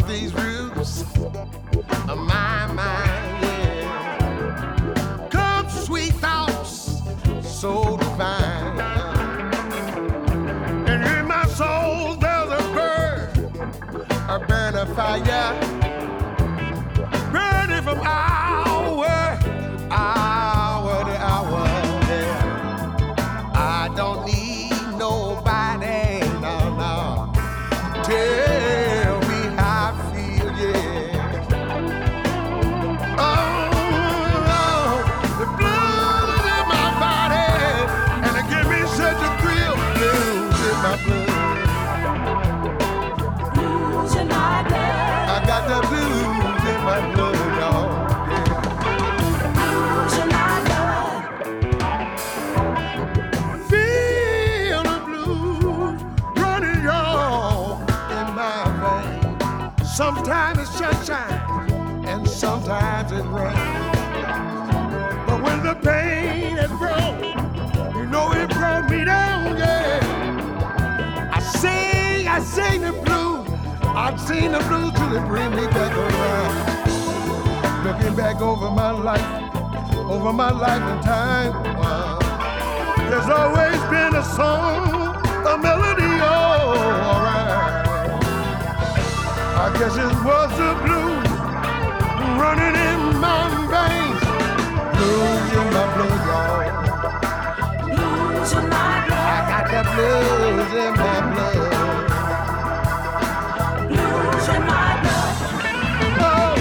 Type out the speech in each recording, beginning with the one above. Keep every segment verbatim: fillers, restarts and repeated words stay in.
these roots of my mind, yeah. Come sweet thoughts, so divine. And in my soul there's a bird, a burn of fire, burning from hour, hour to hour, yeah. I don't need nobody, no, no. Tell me how I feel, yeah. Oh, oh, the blood in my body, and it give me such a thrill. Blues in my blood. Blues in my blood. I got the blues in my blood, y'all. Yeah. Blues in my blood. Feel the blues running, y'all. Sometimes it's sunshine and sometimes it's rain. But when the pain has grown, you know it brought me down, yeah. I sing, I sing the blues. I've seen the blues till they bring me back around. Looking back over my life, over my life and time, wow. There's always been a song, a melody, oh, alright. I guess it was the blues running in my veins. Blues in my blood, y'all. Blues in my blood. I got the blues in my blood. Blues in my blood. Oh.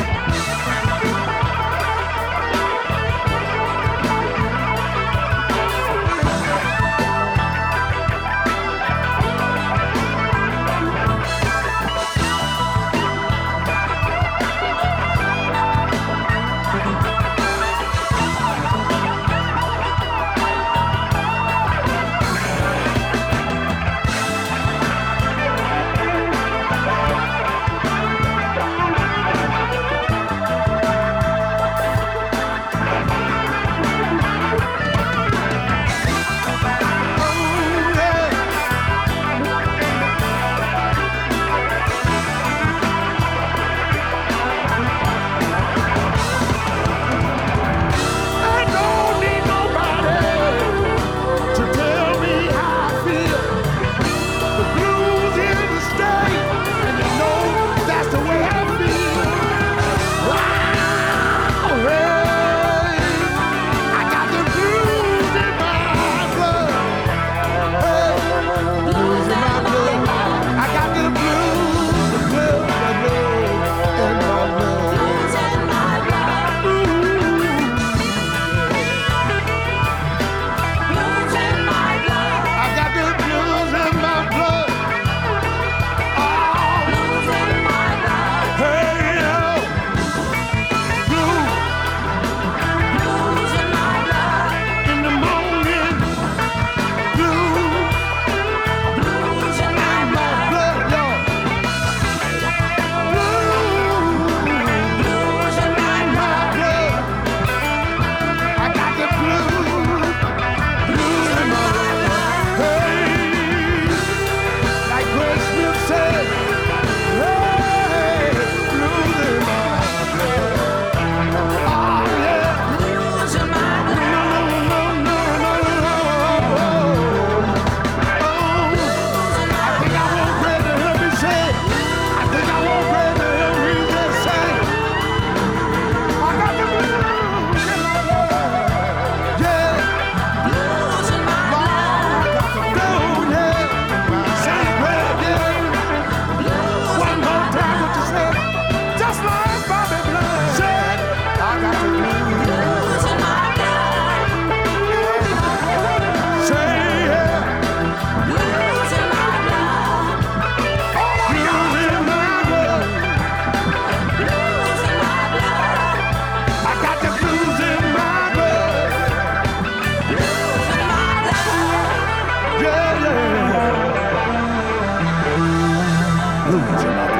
Blues in my